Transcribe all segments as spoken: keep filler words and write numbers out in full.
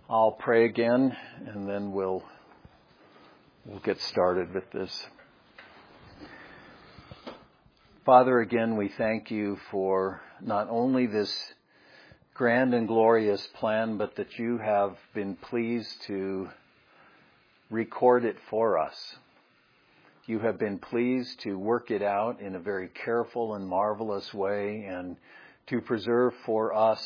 I'll pray again, and then we'll we'll get started with this. Father, again, we thank you for not only this grand and glorious plan, but that you have been pleased to record it for us. You have been pleased to work it out in a very careful and marvelous way, and to preserve for us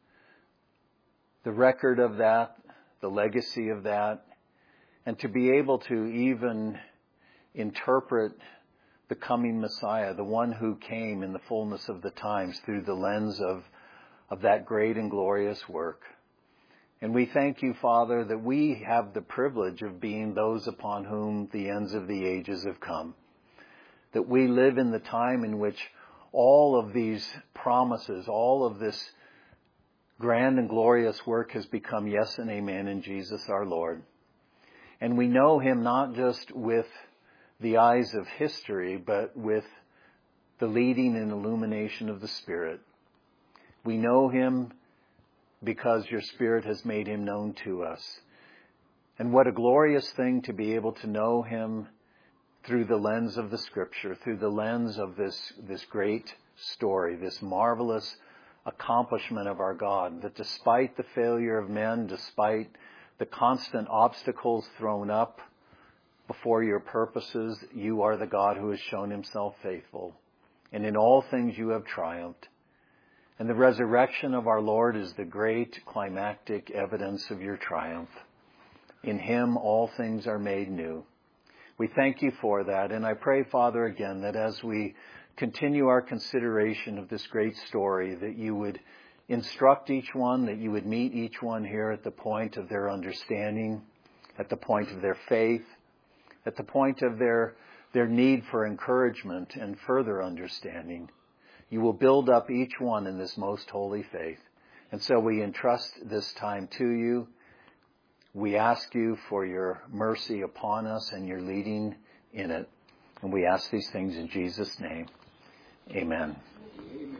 the record of that, the legacy of that, and to be able to even interpret the coming Messiah, the one who came in the fullness of the times through the lens of, of that great and glorious work. And we thank you, Father, that we have the privilege of being those upon whom the ends of the ages have come. That we live in the time in which all of these promises, all of this grand and glorious work has become yes and amen in Jesus our Lord. And we know him not just with the eyes of history, but with the leading and illumination of the Spirit. We know him because your Spirit has made him known to us. And what a glorious thing to be able to know him through the lens of the Scripture, through the lens of this, this great story, this marvelous accomplishment of our God, that despite the failure of men, despite the constant obstacles thrown up before your purposes, you are the God who has shown himself faithful. And in all things you have triumphed. And the resurrection of our Lord is the great climactic evidence of your triumph. In him all things are made new. We thank you for that. And I pray, Father, again, that as we continue our consideration of this great story, that you would instruct each one, that you would meet each one here at the point of their understanding, at the point of their faith, at the point of their, their need for encouragement and further understanding. You will build up each one in this most holy faith. And so we entrust this time to you. We ask you for your mercy upon us and your leading in it. And we ask these things in Jesus' name. Amen. Amen.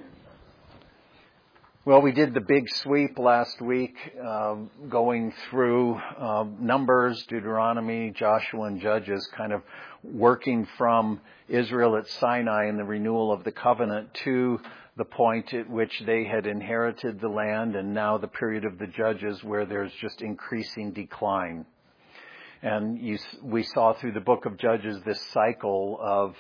Well, we did the big sweep last week, uh, going through uh, Numbers, Deuteronomy, Joshua, and Judges, kind of working from Israel at Sinai and the renewal of the covenant to the point at which they had inherited the land, and now the period of the Judges where there's just increasing decline. And you, we saw through the book of Judges this cycle of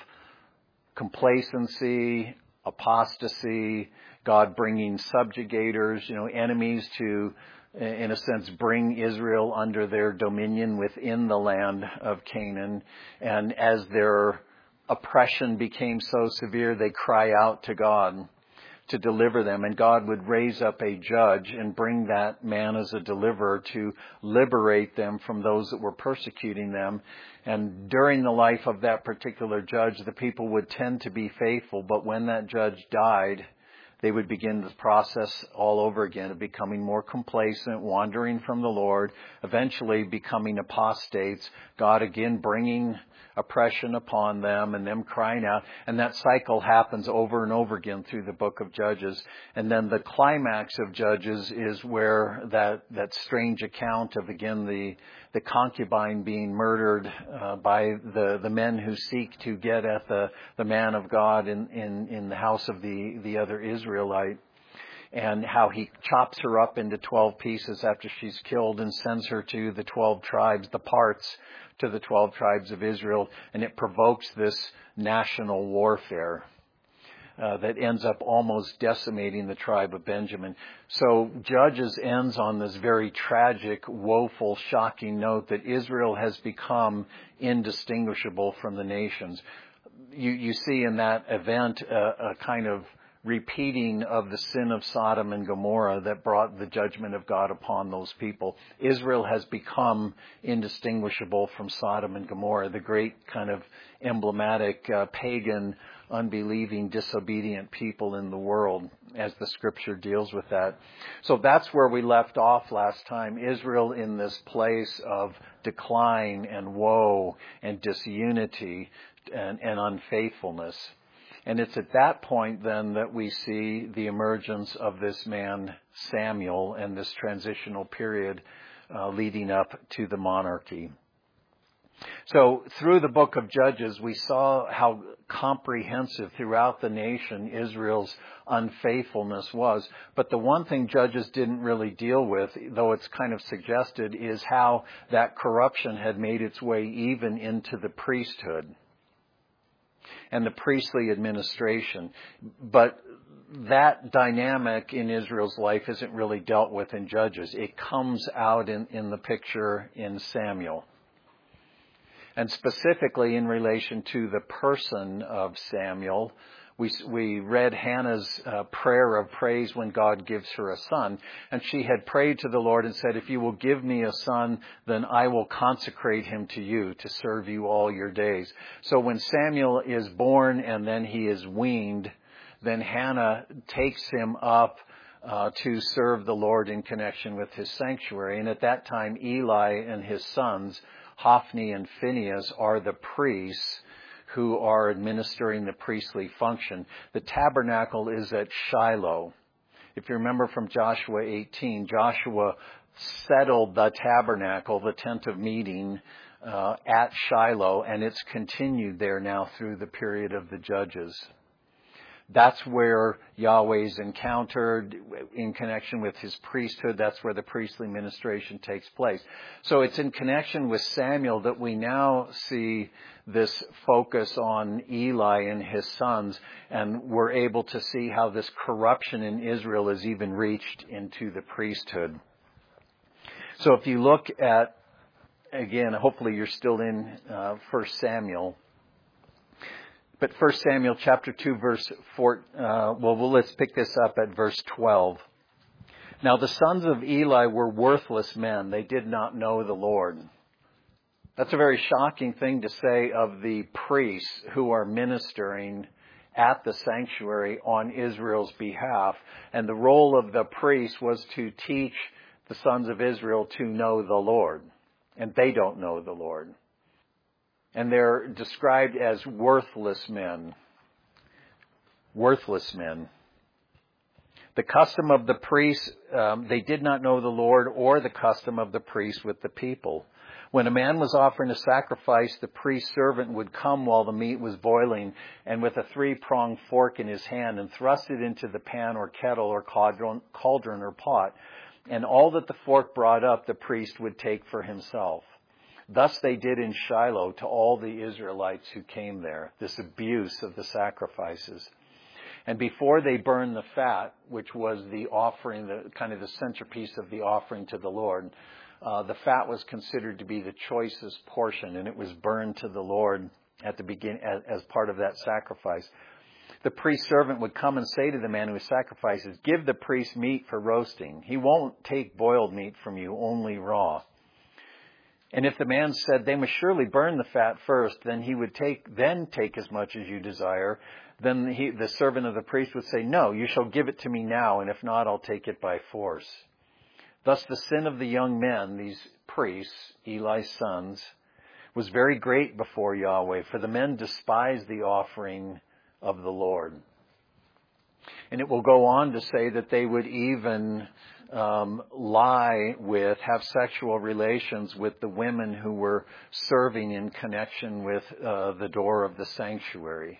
complacency, apostasy, God bringing subjugators, you know, enemies to, in a sense, bring Israel under their dominion within the land of Canaan. And as their oppression became so severe, they cry out to God to deliver them. And God would raise up a judge and bring that man as a deliverer to liberate them from those that were persecuting them. And during the life of that particular judge, the people would tend to be faithful. But when that judge died, they would begin the process all over again of becoming more complacent, wandering from the Lord, eventually becoming apostates, God again bringing oppression upon them and them crying out. And that cycle happens over and over again through the book of Judges. And then the climax of Judges is where that, that strange account of, again, the, the concubine being murdered uh, by the, the men who seek to get at the, the man of God in, in, in the house of the, the other Israelite. And how he chops her up into twelve pieces after she's killed and sends her to the twelve tribes, the parts to the twelve tribes of Israel. And it provokes this national warfare uh, that ends up almost decimating the tribe of Benjamin. So Judges ends on this very tragic, woeful, shocking note that Israel has become indistinguishable from the nations. You, you see in that event a, a kind of repeating of the sin of Sodom and Gomorrah that brought the judgment of God upon those people. Israel has become indistinguishable from Sodom and Gomorrah, the great kind of emblematic uh, pagan, unbelieving, disobedient people in the world, as the scripture deals with that. So that's where we left off last time. Israel in this place of decline and woe and disunity and, and unfaithfulness. And it's at that point then that we see the emergence of this man Samuel and this transitional period uh, leading up to the monarchy. So through the book of Judges, we saw how comprehensive throughout the nation Israel's unfaithfulness was. But the one thing Judges didn't really deal with, though it's kind of suggested, is how that corruption had made its way even into the priesthood and the priestly administration. But that dynamic in Israel's life isn't really dealt with in Judges. It comes out in, in the picture in Samuel. And specifically in relation to the person of Samuel, we, we read Hannah's uh, prayer of praise when God gives her a son. And she had prayed to the Lord and said, if you will give me a son, then I will consecrate him to you to serve you all your days. So when Samuel is born and then he is weaned, then Hannah takes him up uh, to serve the Lord in connection with his sanctuary. And at that time, Eli and his sons, Hophni and Phinehas, are the priests who are administering the priestly function. The tabernacle is at Shiloh. If you remember from Joshua eighteen, Joshua settled the tabernacle, the tent of meeting, uh, at Shiloh, and it's continued there now through the period of the Judges. That's where Yahweh's encountered in connection with his priesthood. That's where the priestly ministration takes place. So it's in connection with Samuel that we now see this focus on Eli and his sons, and we're able to see how this corruption in Israel is even reached into the priesthood. So if you look at, again, hopefully you're still in uh, First Samuel. But First Samuel chapter two, verse four, uh, well, well, let's pick this up at verse twelve. Now the sons of Eli were worthless men. They did not know the Lord. That's a very shocking thing to say of the priests who are ministering at the sanctuary on Israel's behalf. And the role of the priest was to teach the sons of Israel to know the Lord. And they don't know the Lord. And they're described as worthless men. Worthless men. The custom of the priests, um, they did not know the Lord, or the custom of the priest with the people. When a man was offering a sacrifice, the priest's servant would come while the meat was boiling, and with a three-pronged fork in his hand, and thrust it into the pan or kettle or cauldron, cauldron or pot. And all that the fork brought up, the priest would take for himself. Thus they did in Shiloh to all the Israelites who came there, this abuse of the sacrifices. And before they burned the fat, which was the offering, the kind of the centerpiece of the offering to the Lord, uh, the fat was considered to be the choicest portion, and it was burned to the Lord at the begin as, as part of that sacrifice. The priest servant would come and say to the man who sacrifices, "Give the priest meat for roasting. He won't take boiled meat from you, only raw." And if the man said, "They must surely burn the fat first, then he would take, then take as much as you desire," then he, the servant of the priest would say, "No, you shall give it to me now, and if not, I'll take it by force." Thus the sin of the young men, these priests, Eli's sons, was very great before Yahweh, for the men despised the offering of the Lord. And it will go on to say that they would even um, lie with, have sexual relations with the women who were serving in connection with uh, the door of the sanctuary.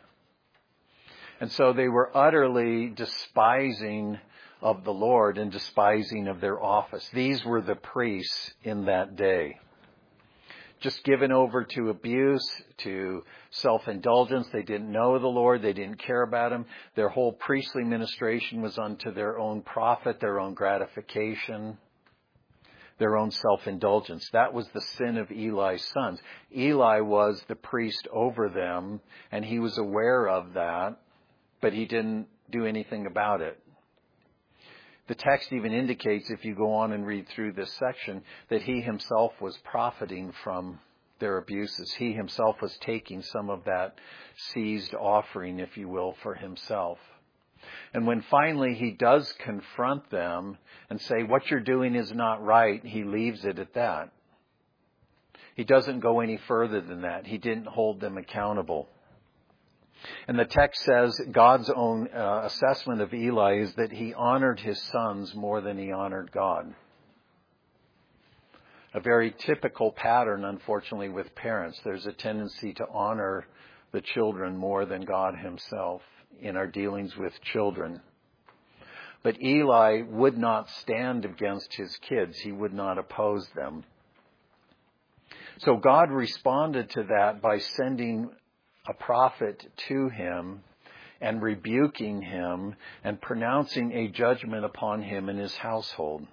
And so they were utterly despising of the Lord and despising of their office. These were the priests in that day. Just given over to abuse, to self-indulgence. They didn't know the Lord. They didn't care about Him. Their whole priestly ministration was unto their own profit, their own gratification, their own self-indulgence. That was the sin of Eli's sons. Eli was the priest over them, and he was aware of that, but he didn't do anything about it. The text even indicates, if you go on and read through this section, that he himself was profiting from their abuses. He himself was taking some of that seized offering, if you will, for himself. And when finally he does confront them and say, "What you're doing is not right," he leaves it at that. He doesn't go any further than that. He didn't hold them accountable. And the text says God's own uh, assessment of Eli is that he honored his sons more than he honored God. A very typical pattern, unfortunately, with parents. There's a tendency to honor the children more than God himself in our dealings with children. But Eli would not stand against his kids. He would not oppose them. So God responded to that by sending a prophet to him and rebuking him and pronouncing a judgment upon him and his household.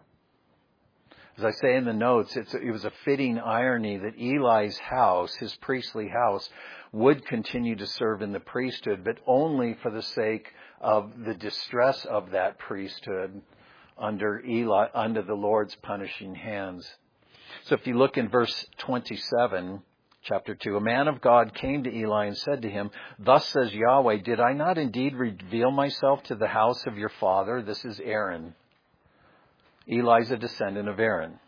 As I say in the notes, it's, it was a fitting irony that Eli's house, his priestly house, would continue to serve in the priesthood, but only for the sake of the distress of that priesthood under Eli, under the Lord's punishing hands. So if you look in verse twenty-seven, chapter two, a man of God came to Eli and said to him, "Thus says Yahweh, did I not indeed reveal myself to the house of your father?" This is Aaron. Eli's a descendant of Aaron.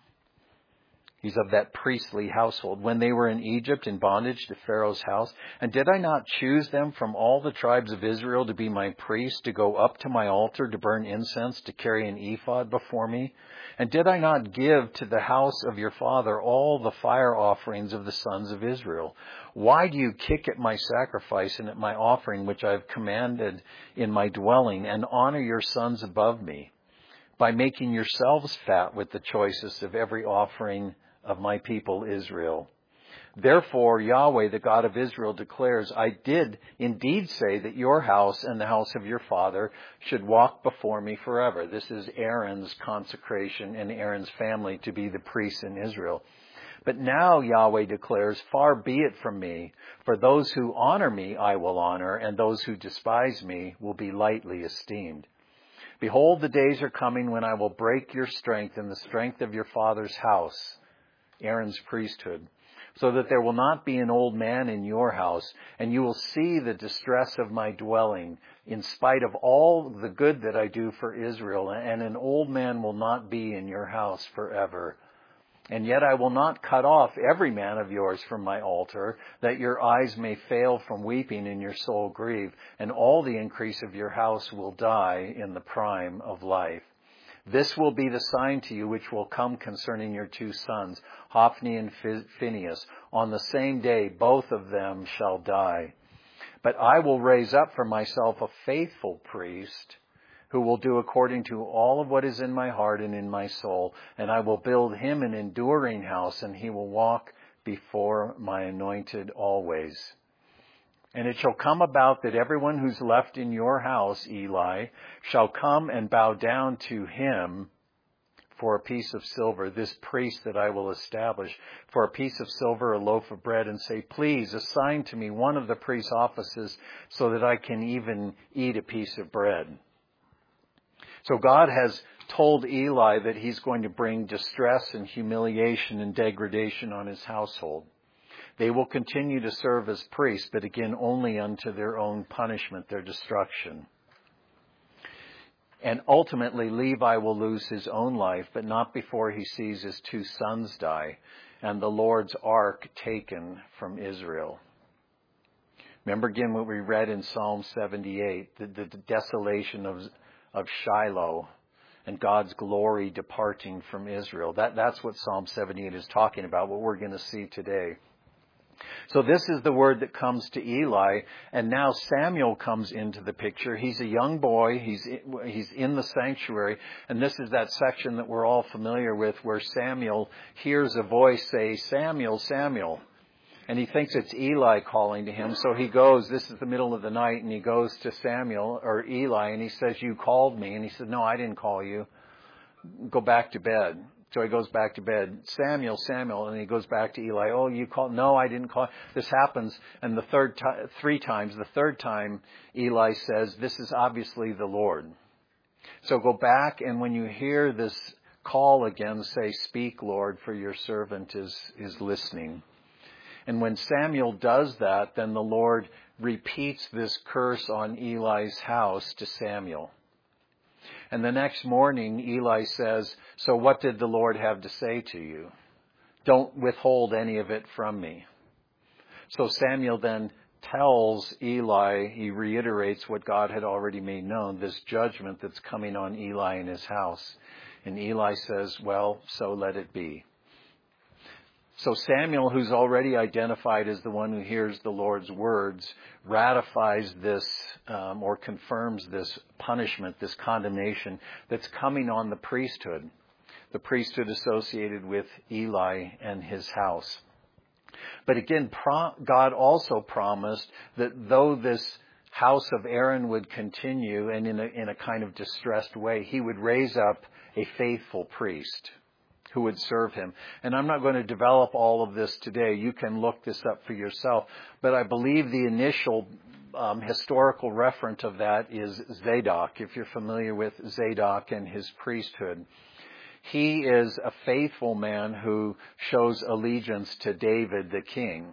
He's of that priestly household. "When they were in Egypt in bondage to Pharaoh's house, and did I not choose them from all the tribes of Israel to be my priests, to go up to my altar, to burn incense, to carry an ephod before me? And did I not give to the house of your father all the fire offerings of the sons of Israel? Why do you kick at my sacrifice and at my offering, which I have commanded in my dwelling, and honor your sons above me, by making yourselves fat with the choicest of every offering of my people Israel? Therefore, Yahweh, the God of Israel, declares, I did indeed say that your house and the house of your father should walk before me forever." This is Aaron's consecration and Aaron's family to be the priests in Israel. "But now, Yahweh declares, far be it from me, for those who honor me I will honor, and those who despise me will be lightly esteemed. Behold, the days are coming when I will break your strength and the strength of your father's house," Aaron's priesthood, "so that there will not be an old man in your house, and you will see the distress of my dwelling, in spite of all the good that I do for Israel, and an old man will not be in your house forever. And yet I will not cut off every man of yours from my altar, that your eyes may fail from weeping and your soul grieve, and all the increase of your house will die in the prime of life. This will be the sign to you which will come concerning your two sons, Hophni and Phinehas. On the same day both of them shall die. But I will raise up for myself a faithful priest, who will do according to all of what is in my heart and in my soul, and I will build him an enduring house, and he will walk before my anointed always. And it shall come about that everyone who's left in your house, Eli, shall come and bow down to him for a piece of silver, this priest that I will establish, for a piece of silver, a loaf of bread, and say, please assign to me one of the priest's offices so that I can even eat a piece of bread." So God has told Eli that he's going to bring distress and humiliation and degradation on his household. They will continue to serve as priests, but again, only unto their own punishment, their destruction. And ultimately, Levi will lose his own life, but not before he sees his two sons die and the Lord's ark taken from Israel. Remember again what we read in Psalm seventy-eight, the, the desolation of, of Shiloh and God's glory departing from Israel. That, that's what Psalm seventy-eight is talking about, what we're going to see today. So this is the word that comes to Eli, and now Samuel comes into the picture. He's a young boy. He's he's in the sanctuary, and this is that section that we're all familiar with where Samuel hears a voice say, "Samuel, Samuel." And he thinks it's Eli calling to him, so he goes, this is the middle of the night, and he goes to Samuel, or Eli, and he says, "You called me." And he said, "No, I didn't call you. Go back to bed." So he goes back to bed. "Samuel, Samuel," and he goes back to Eli. "Oh, you called?" "No, I didn't call." This happens, and the third time, three times. The third time, Eli says, "This is obviously the Lord." So go back, and when you hear this call again, say, "Speak, Lord, for your servant is is listening." And when Samuel does that, then the Lord repeats this curse on Eli's house to Samuel. And the next morning, Eli says, "So what did the Lord have to say to you? Don't withhold any of it from me." So Samuel then tells Eli, he reiterates what God had already made known, this judgment that's coming on Eli and his house. And Eli says, "Well, so let it be." So Samuel, who's already identified as the one who hears the Lord's words, ratifies this um, or confirms this punishment, this condemnation that's coming on the priesthood, the priesthood associated with Eli and his house. But again, pro- God also promised that though this house of Aaron would continue and in a, in a kind of distressed way, he would raise up a faithful priest who would serve him. And I'm not going to develop all of this today. You can look this up for yourself. But I believe the initial um, historical referent of that is Zadok, if you're familiar with Zadok and his priesthood. He is a faithful man who shows allegiance to David the king.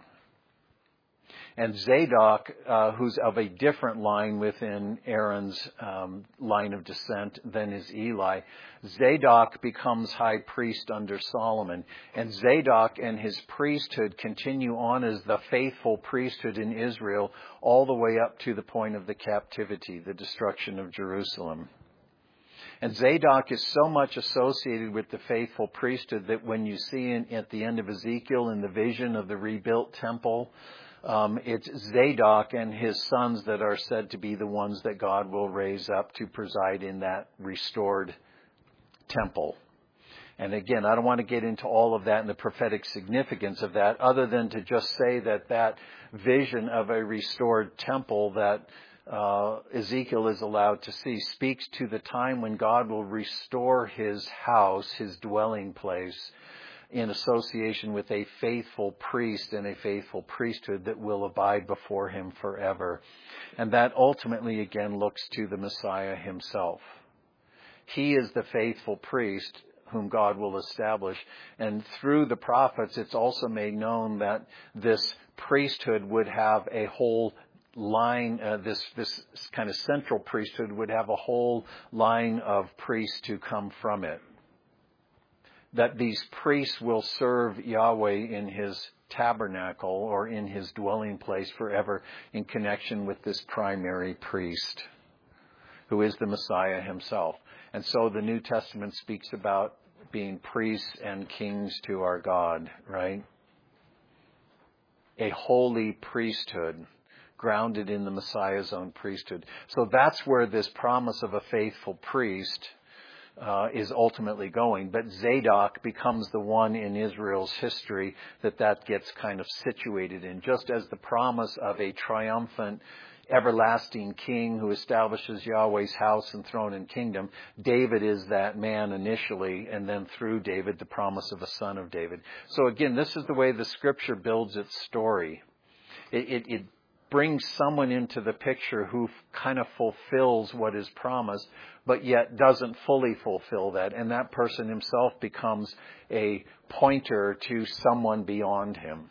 And Zadok, uh, who's of a different line within Aaron's um, line of descent than is Eli, Zadok becomes high priest under Solomon. And Zadok and his priesthood continue on as the faithful priesthood in Israel all the way up to the point of the captivity, the destruction of Jerusalem. And Zadok is so much associated with the faithful priesthood that when you see in, at the end of Ezekiel in the vision of the rebuilt temple, Um, it's Zadok and his sons that are said to be the ones that God will raise up to preside in that restored temple. And again, I don't want to get into all of that and the prophetic significance of that, other than to just say that that vision of a restored temple that uh, Ezekiel is allowed to see speaks to the time when God will restore his house, his dwelling place, in association with a faithful priest and a faithful priesthood that will abide before him forever. And that ultimately, again, looks to the Messiah himself. He is the faithful priest whom God will establish. And through the prophets, it's also made known that this priesthood would have a whole line, uh, this, this kind of central priesthood would have a whole line of priests to come from it. That these priests will serve Yahweh in his tabernacle or in his dwelling place forever in connection with this primary priest, who is the Messiah himself. And so the New Testament speaks about being priests and kings to our God, right? A holy priesthood grounded in the Messiah's own priesthood. So that's where this promise of a faithful priest Uh, is ultimately going. But Zadok becomes the one in Israel's history that that gets kind of situated in, just as the promise of a triumphant, everlasting king who establishes Yahweh's house and throne and kingdom. David is that man initially, and then through David, the promise of a son of David. So again, this is the way the scripture builds its story. It, it, it brings someone into the picture who kind of fulfills what is promised, but yet doesn't fully fulfill that. And that person himself becomes a pointer to someone beyond him.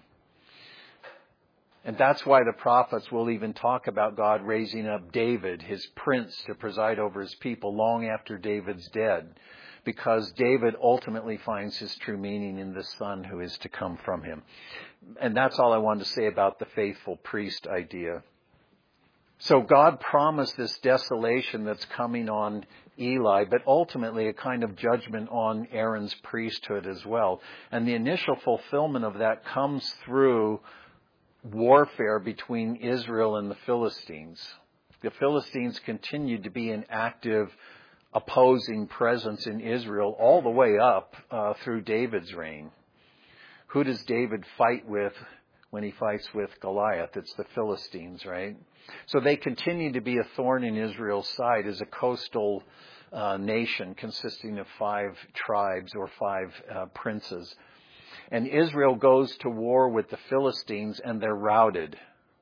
And that's why the prophets will even talk about God raising up David, his prince, to preside over his people long after David's dead, because David ultimately finds his true meaning in the son who is to come from him. And that's all I wanted to say about the faithful priest idea. So God promised this desolation that's coming on Eli, but ultimately a kind of judgment on Aaron's priesthood as well. And the initial fulfillment of that comes through warfare between Israel and the Philistines. The Philistines continued to be an active opposing presence in Israel all the way up uh, through David's reign. Who does David fight with when he fights with Goliath? It's the Philistines, right? So they continue to be a thorn in Israel's side as a coastal uh, nation consisting of five tribes or five uh, princes. And Israel goes to war with the Philistines and they're routed.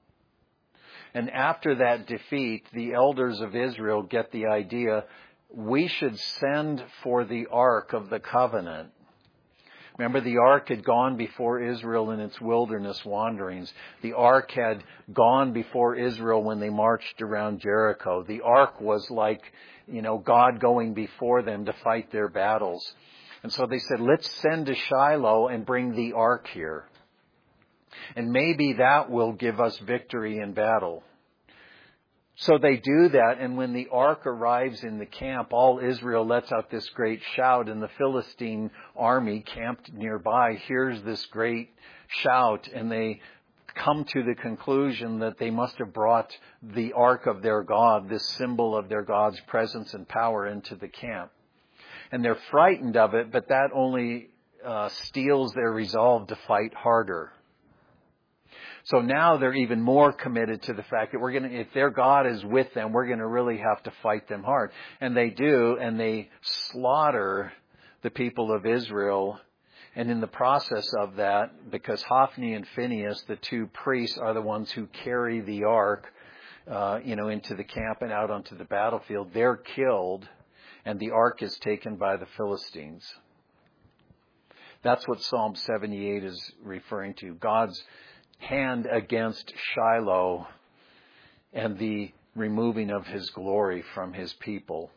And after that defeat, the elders of Israel get the idea, we should send for the Ark of the Covenant. Remember, the ark had gone before Israel in its wilderness wanderings. The ark had gone before Israel when they marched around Jericho. The ark was like, you know, God going before them to fight their battles. And so they said, let's send to Shiloh and bring the ark here. And maybe that will give us victory in battle. So they do that, and when the ark arrives in the camp, all Israel lets out this great shout, and the Philistine army camped nearby hears this great shout, and they come to the conclusion that they must have brought the ark of their God, this symbol of their God's presence and power, into the camp. And they're frightened of it, but that only uh, steels their resolve to fight harder. So now they're even more committed to the fact that we're going to, if their God is with them, we're going to really have to fight them hard. And they do, and they slaughter the people of Israel. And in the process of that, because Hophni and Phinehas, the two priests, are the ones who carry the ark, uh, you know, into the camp and out onto the battlefield, they're killed, and the ark is taken by the Philistines. That's what Psalm seventy-eight is referring to. God's hand against Shiloh and the removing of his glory from his people.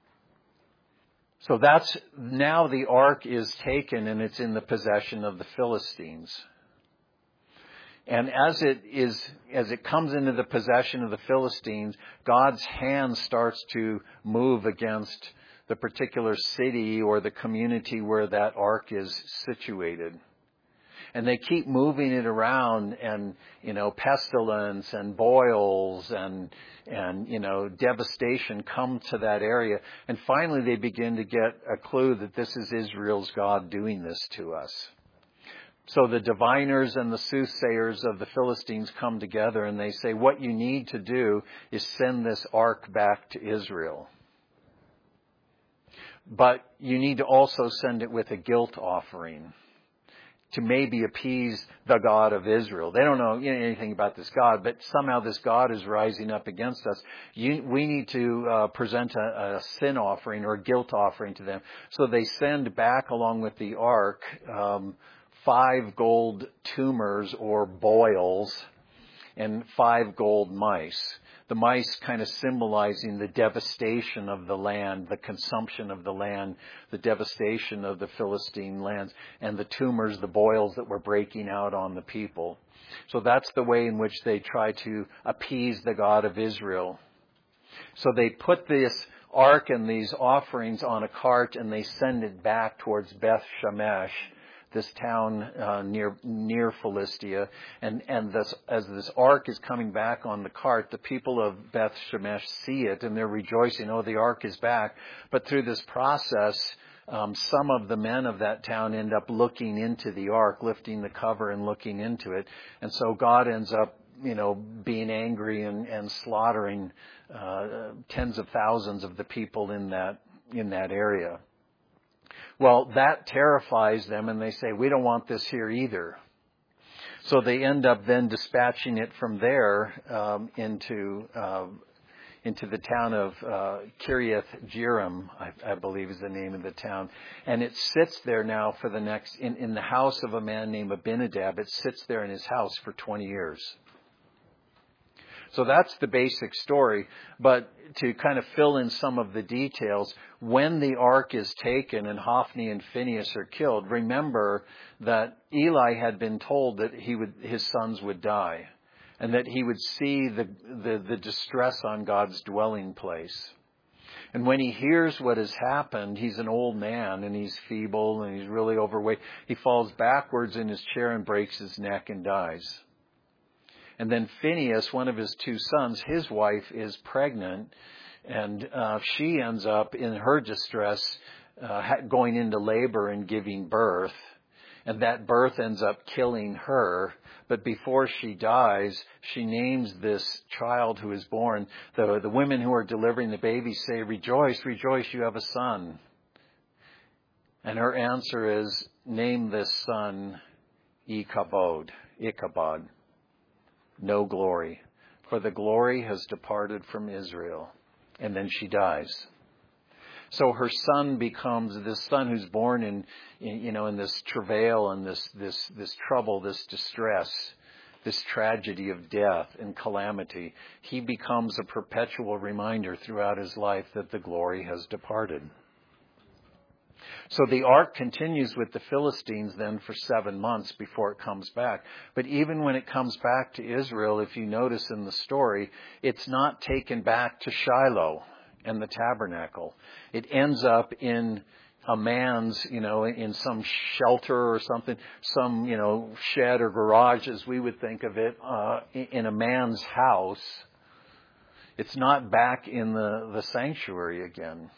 So that's, now the ark is taken and it's in the possession of the Philistines. And as it is, as it comes into the possession of the Philistines, God's hand starts to move against the particular city or the community where that ark is situated. And they keep moving it around, and, you know, pestilence and boils and, and, you know, devastation come to that area. And finally they begin to get a clue that this is Israel's God doing this to us. So the diviners and the soothsayers of the Philistines come together, and they say, what you need to do is send this ark back to Israel. But you need to also send it with a guilt offering, to maybe appease the God of Israel. They don't know anything about this God, but somehow this God is rising up against us. You, we need to uh, present a, a sin offering or a guilt offering to them. So they send back, along with the ark, um, five gold tumors or boils and five gold mice. The mice kind of symbolizing the devastation of the land, the consumption of the land, the devastation of the Philistine lands, and the tumors, the boils that were breaking out on the people. So that's the way in which they try to appease the God of Israel. So they put this ark and these offerings on a cart, and they send it back towards Beth Shemesh, this town uh, near near Philistia, and and this, as this ark is coming back on the cart, the people of Beth Shemesh see it, and they're rejoicing. Oh, the ark is back! But through this process, um, some of the men of that town end up looking into the ark, lifting the cover and looking into it, and so God ends up, you know, being angry and, and slaughtering uh, tens of thousands of the people in that in that area. Well, that terrifies them, and they say, we don't want this here either. So they end up then dispatching it from there um, into uh, into the town of uh, Kiriath Jearim, I, I believe is the name of the town. And it sits there now for the next, in, in the house of a man named Abinadab. It sits there in his house for twenty years. So that's the basic story. But to kind of fill in some of the details, when the ark is taken and Hophni and Phinehas are killed, remember that Eli had been told that he would, his sons would die, and that he would see the, the, the distress on God's dwelling place. And when he hears what has happened, he's an old man and he's feeble and he's really overweight. He falls backwards in his chair and breaks his neck and dies. And then Phinehas, one of his two sons, his wife is pregnant, and uh, she ends up in her distress uh, going into labor and giving birth. And that birth ends up killing her. But before she dies, she names this child who is born. The, the women who are delivering the baby say, rejoice, rejoice, you have a son. And her answer is, name this son Ichabod, Ichabod. No glory, for the glory has departed from Israel. And then she dies. So her son becomes this son who's born in, in you know, in this travail and this, this, this trouble, this distress, this tragedy of death and calamity. He becomes a perpetual reminder throughout his life that the glory has departed. So the ark continues with the Philistines then for seven months before it comes back. But even when it comes back to Israel, if you notice in the story, it's not taken back to Shiloh and the tabernacle. It ends up in a man's, you know, in some shelter or something, some, you know, shed or garage as we would think of it, uh, in a man's house. It's not back in the, the sanctuary again.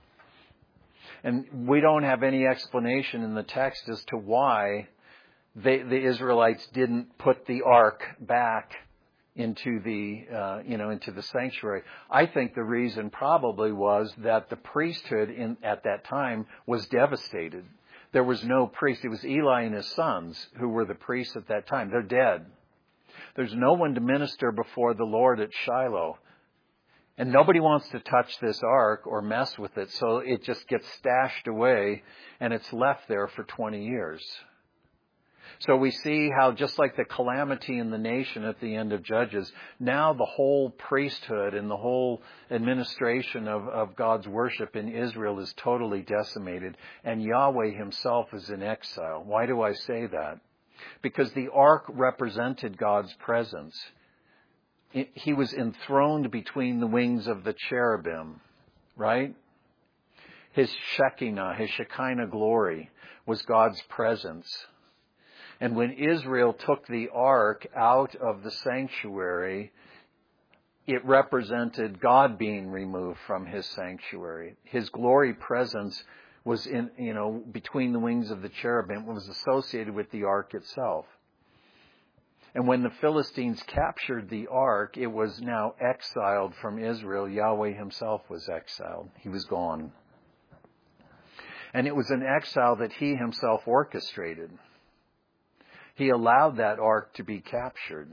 And we don't have any explanation in the text as to why they, the Israelites didn't put the ark back into the, uh, you know, into the sanctuary. I think the reason probably was that the priesthood in, at that time was devastated. There was no priest. It was Eli and his sons who were the priests at that time. They're dead. There's no one to minister before the Lord at Shiloh. And nobody wants to touch this ark or mess with it, so it just gets stashed away and it's left there for twenty years. So we see how just like the calamity in the nation at the end of Judges, now the whole priesthood and the whole administration of, of God's worship in Israel is totally decimated, and Yahweh himself is in exile. Why do I say that? Because the ark represented God's presence. He was enthroned between the wings of the cherubim, right? His Shekinah, his Shekinah glory was God's presence. And when Israel took the ark out of the sanctuary, it represented God being removed from his sanctuary. His glory presence was in, you know, between the wings of the cherubim, was associated with the ark itself. And when the Philistines captured the ark, it was now exiled from Israel. Yahweh himself was exiled. He was gone. And it was an exile that he himself orchestrated. He allowed that ark to be captured.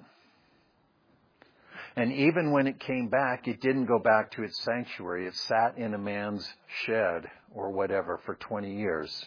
And even when it came back, it didn't go back to its sanctuary. It sat in a man's shed or whatever for twenty years.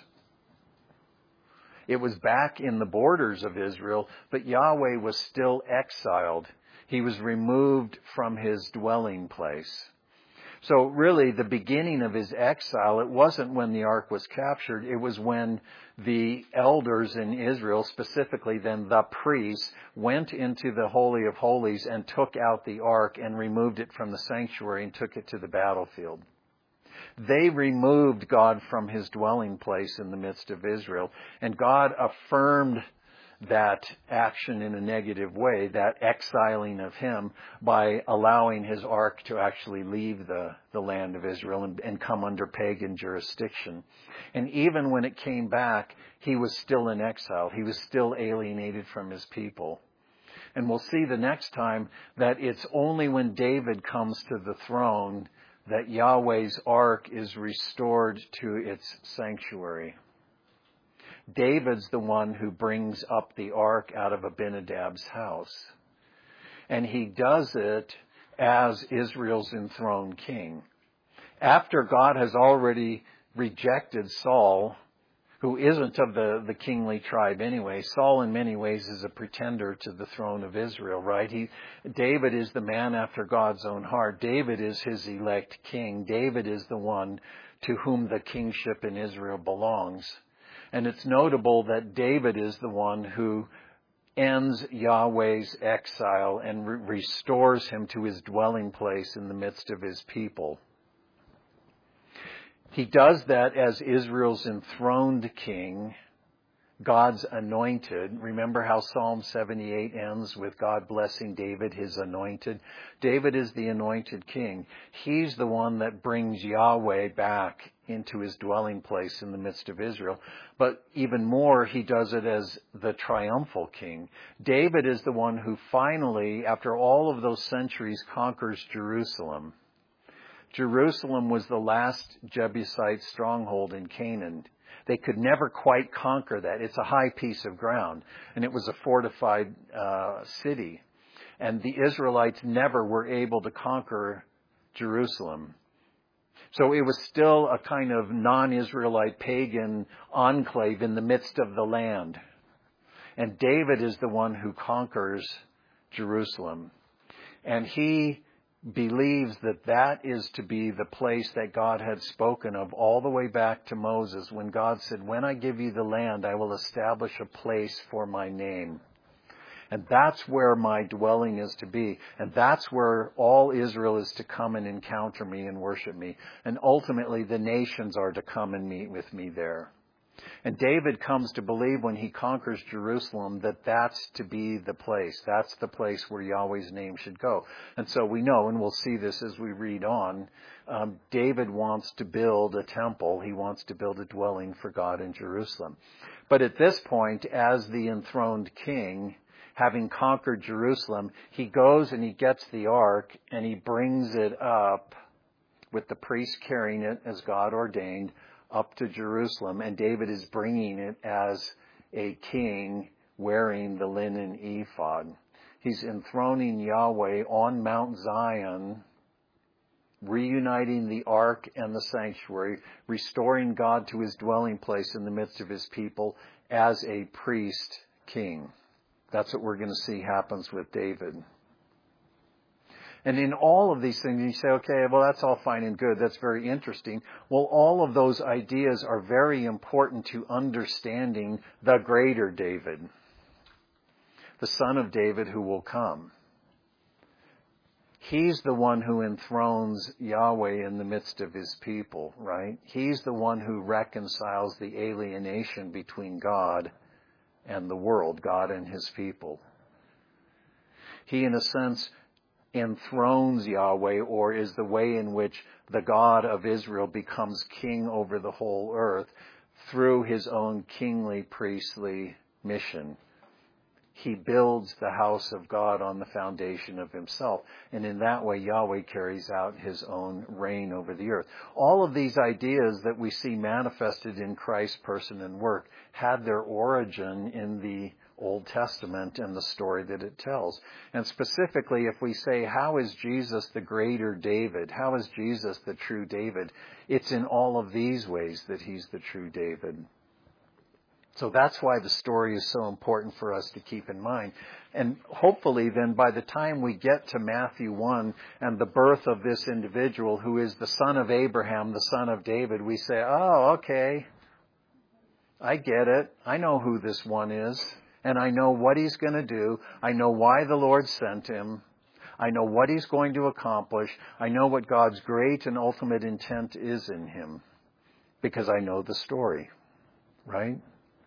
It was back in the borders of Israel, but Yahweh was still exiled. He was removed from his dwelling place. So really, the beginning of his exile, it wasn't when the ark was captured. It was when the elders in Israel, specifically then the priests, went into the Holy of Holies and took out the ark and removed it from the sanctuary and took it to the battlefield. They removed God from his dwelling place in the midst of Israel, and God affirmed that action in a negative way, that exiling of him, by allowing his ark to actually leave the, the land of Israel and, and come under pagan jurisdiction. And even when it came back, he was still in exile. He was still alienated from his people. And we'll see the next time that it's only when David comes to the throne that Yahweh's ark is restored to its sanctuary. David's the one who brings up the ark out of Abinadab's house. And he does it as Israel's enthroned king. After God has already rejected Saul, who isn't of the, the kingly tribe anyway. Saul in many ways is a pretender to the throne of Israel, right? He, David is the man after God's own heart. David is his elect king. David is the one to whom the kingship in Israel belongs. And it's notable that David is the one who ends Yahweh's exile and re- restores him to his dwelling place in the midst of his people. He does that as Israel's enthroned king, God's anointed. Remember how Psalm seventy-eight ends with God blessing David, his anointed? David is the anointed king. He's the one that brings Yahweh back into his dwelling place in the midst of Israel. But even more, he does it as the triumphal king. David is the one who finally, after all of those centuries, conquers Jerusalem. Jerusalem was the last Jebusite stronghold in Canaan. They could never quite conquer that. It's a high piece of ground, and it was a fortified uh, city. And the Israelites never were able to conquer Jerusalem. So it was still a kind of non-Israelite pagan enclave in the midst of the land. And David is the one who conquers Jerusalem. And he believes that that is to be the place that God had spoken of all the way back to Moses when God said, when I give you the land, I will establish a place for my name. And that's where my dwelling is to be. And that's where all Israel is to come and encounter me and worship me. And ultimately the nations are to come and meet with me there. And David comes to believe when he conquers Jerusalem that that's to be the place. That's the place where Yahweh's name should go. And so we know, and we'll see this as we read on, um, David wants to build a temple. He wants to build a dwelling for God in Jerusalem. But at this point, as the enthroned king, having conquered Jerusalem, he goes and he gets the ark and he brings it up with the priest carrying it as God ordained up to Jerusalem. And David is bringing it as a king wearing the linen ephod. He's enthroning Yahweh on Mount Zion, reuniting the ark and the sanctuary, restoring God to his dwelling place in the midst of his people as a priest king. That's what we're going to see happens with David. And in all of these things, you say, okay, well, that's all fine and good. That's very interesting. Well, all of those ideas are very important to understanding the greater David, the son of David who will come. He's the one who enthrones Yahweh in the midst of his people, right? He's the one who reconciles the alienation between God and the world, God and his people. He, in a sense, enthrones Yahweh, or is the way in which the God of Israel becomes king over the whole earth through his own kingly priestly mission. He builds the house of God on the foundation of himself. And in that way, Yahweh carries out his own reign over the earth. All of these ideas that we see manifested in Christ's person and work had their origin in the Old Testament and the story that it tells. And specifically, if we say, how is Jesus the greater David? How is Jesus the true David? It's in all of these ways that he's the true David. So that's why the story is so important for us to keep in mind. And hopefully then by the time we get to Matthew one and the birth of this individual who is the son of Abraham, the son of David, we say, oh, okay, I get it. I know who this one is. And I know what he's going to do. I know why the Lord sent him. I know what he's going to accomplish. I know what God's great and ultimate intent is in him. Because I know the story. Right?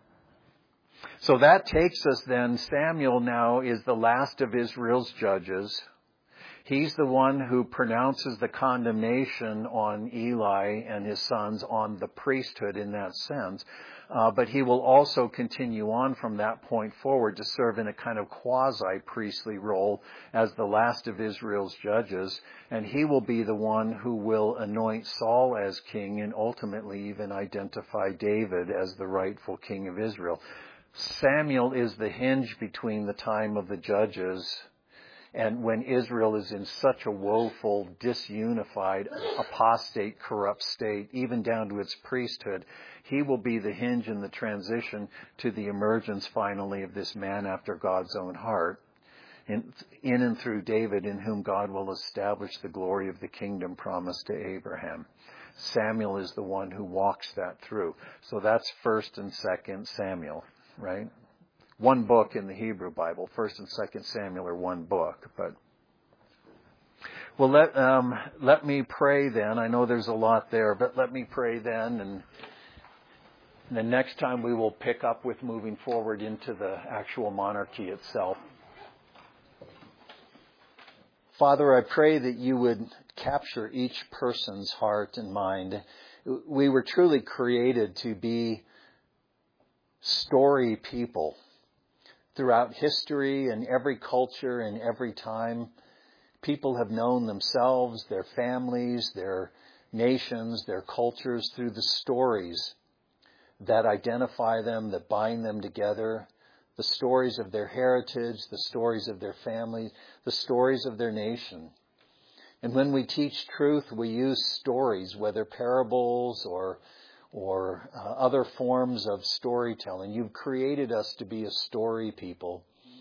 So that takes us then, Samuel now is the last of Israel's judges. He's the one who pronounces the condemnation on Eli and his sons on the priesthood in that sense. Uh, but he will also continue on from that point forward to serve in a kind of quasi-priestly role as the last of Israel's judges. And he will be the one who will anoint Saul as king and ultimately even identify David as the rightful king of Israel. Samuel is the hinge between the time of the judges and when Israel is in such a woeful, disunified, apostate, corrupt state, even down to its priesthood. He will be the hinge in the transition to the emergence finally of this man after God's own heart, in, in and through David, in whom God will establish the glory of the kingdom promised to Abraham. Samuel is the one who walks that through. So that's First and Second Samuel. Right? One book in the Hebrew Bible. First and Second Samuel are one book. But well, let um, let me pray then. I know there's a lot there, but let me pray then, and, and the next time we will pick up with moving forward into the actual monarchy itself. Father, I pray that you would capture each person's heart and mind. We were truly created to be story people throughout history and every culture and every time. People have known themselves, their families, their nations, their cultures through the stories that identify them, that bind them together, the stories of their heritage, the stories of their family, the stories of their nation. And when we teach truth, we use stories, whether parables or or uh, other forms of storytelling. You've created us to be a story people.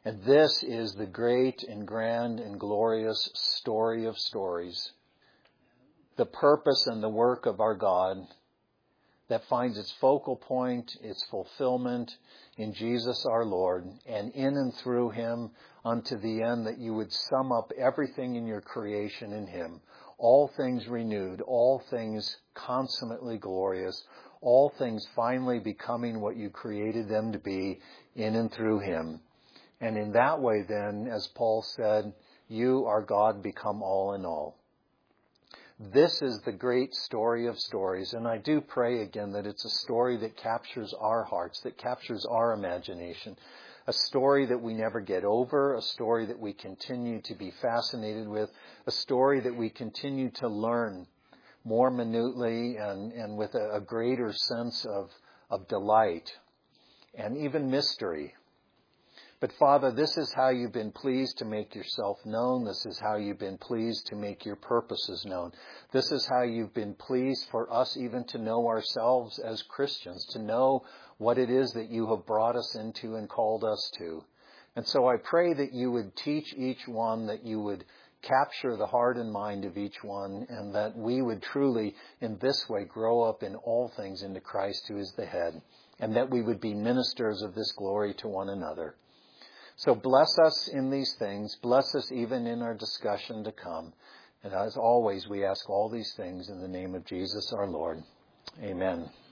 And this is the great and grand and glorious story of stories. The purpose and the work of our God that finds its focal point, its fulfillment in Jesus our Lord, and in and through Him unto the end, that you would sum up everything in your creation in Him. All things renewed, all things consummately glorious, all things finally becoming what you created them to be in and through Him. And in that way then, as Paul said, you, our God, become all in all. This is the great story of stories, and I do pray again that it's a story that captures our hearts, that captures our imagination, a story that we never get over, a story that we continue to be fascinated with, a story that we continue to learn more minutely and, and with a, a greater sense of, of delight and even mystery. But Father, this is how you've been pleased to make yourself known. This is how you've been pleased to make your purposes known. This is how you've been pleased for us even to know ourselves as Christians, to know what it is that you have brought us into and called us to. And so I pray that you would teach each one, that you would capture the heart and mind of each one, and that we would truly in this way grow up in all things into Christ, who is the head, and that we would be ministers of this glory to one another. So bless us in these things. Bless us even in our discussion to come. And as always, we ask all these things in the name of Jesus our Lord. Amen.